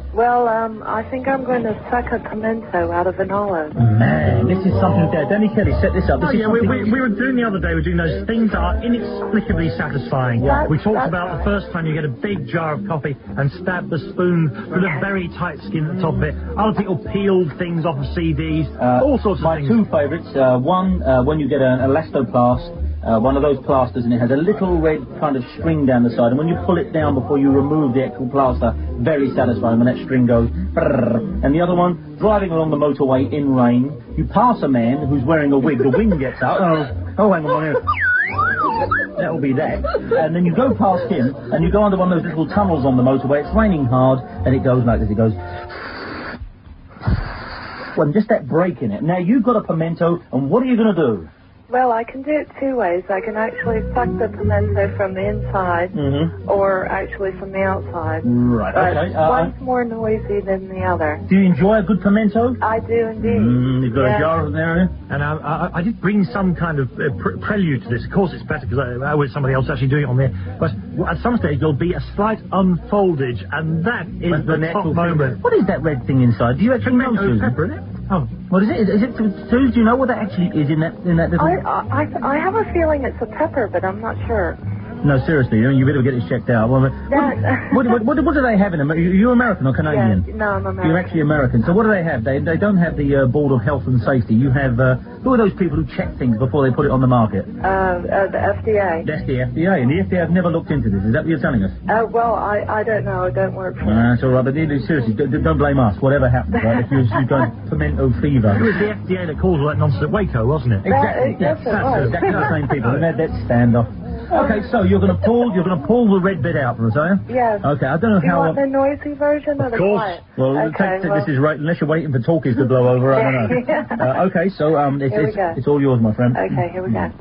Well, I think I'm going to suck a pimento out of an olive. Man, this is something that Danny Kelly set this up. We were doing the other day, we were doing those things that are inexplicably satisfying. Yeah. We talked about the first time you get a big jar of coffee and stab the spoon through the very tight skin at the top of it. Other people peeled things off of CDs, all sorts of things. My two favourites, one, when you get an elastoplast, one of those plasters, and it has a little red kind of string down the side, and when you pull it down before you remove the actual plaster, very satisfying when that string goes brrr. And the other one, driving along the motorway in rain, you pass a man who's wearing a wig, the wind gets out, oh hang on, that'll be that, and then you go past him, and you go under one of those little tunnels on the motorway, it's raining hard, and it goes like this, it goes... Well, and just that break in it. Now, you've got a pimento, and what are you going to do? Well, I can do it two ways. I can actually suck the pimento from the inside, or actually from the outside. Right, but okay. one's more noisy than the other. Do you enjoy a good pimento? I do indeed. You've got a jar of there, and I did bring some kind of prelude to this. Of course, it's better because I was somebody else actually doing it on there. But at some stage, there'll be a slight unfoldage, and that is the top moment. What is that red thing inside? Do you actually know, Susan? Pepper in it. Oh, what is it? Is it Suze? Do you know what that actually is in that little? I have a feeling it's a pepper, but I'm not sure. No, seriously, you better get it checked out. Well, what do they have in them? Are you American or Canadian? Yeah, no, I'm American. You're actually American. So what do they have? They don't have the Board of Health and Safety. You have, who are those people who check things before they put it on the market? The FDA. That's the FDA, and the FDA have never looked into this. Is that what you're telling us? Well, I don't know. I don't work for them. That's all right, but seriously, don't blame us. Whatever happens, right? If you've got pimento fever. It was the FDA that caused all that nonsense at Waco, wasn't it? Exactly. Yes, it was. Exactly the same people. And that standoff. Okay, so you're going to pull the red bit out for us, are you? Yes. Okay, I don't know how... how... Do you want the noisy version or the quiet? Well, this is right, unless you're waiting for talkies to blow over, I don't know. Okay, so it's all yours, my friend. Okay, here we go.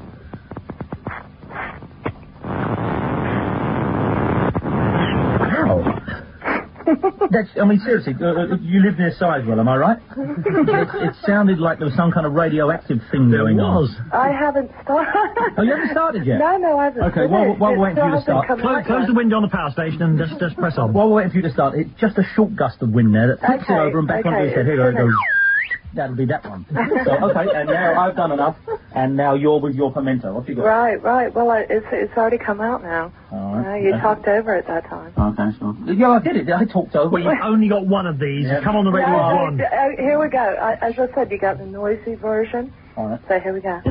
Wow. Seriously, you live near Sizewell, am I right? It sounded like there was some kind of radioactive thing going on. I haven't started. Oh, you haven't started yet? No, I haven't. Okay, while we're waiting for you to start. Close the window on the power station and just press on. While we're waiting for you to start, it's just a short gust of wind there that flips it over and back onto his head. Here it goes. That'll be that one. So, okay, and now I've done enough, and now you're with your pimento. What you got? Right. Well, it's already come out now. All right. You talked over it that time. Okay, sure. Yeah, I did it. I talked over. Well, you've only got one of these. Yeah. Come on the radio with one. Here we go. As I said, you got the noisy version. All right. So here we go.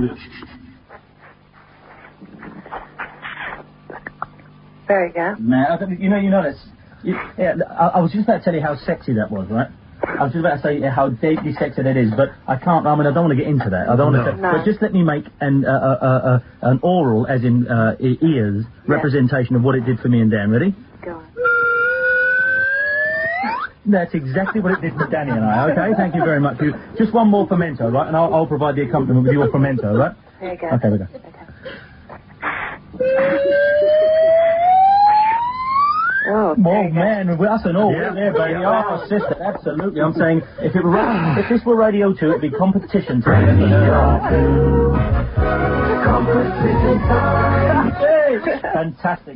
There you go. Now, you know this. I was just about to tell you how sexy that was, right? I was just about to say how deeply sexy that is, but I can't. I don't want to get into that. I don't want to. But just let me make an oral, as in ears, representation of what it did for me and Dan. Ready? Go on. That's exactly what it did for Danny and I. Okay, thank you very much. Just one more pimento, right? And I'll provide the accompaniment with your pimento, right? There you go. Okay, we go. Oh, man, us and all, we're there, baby. Oh, sister, absolutely. I'm saying, if this were Radio 2, it'd be competition time. Competition time. Fantastic.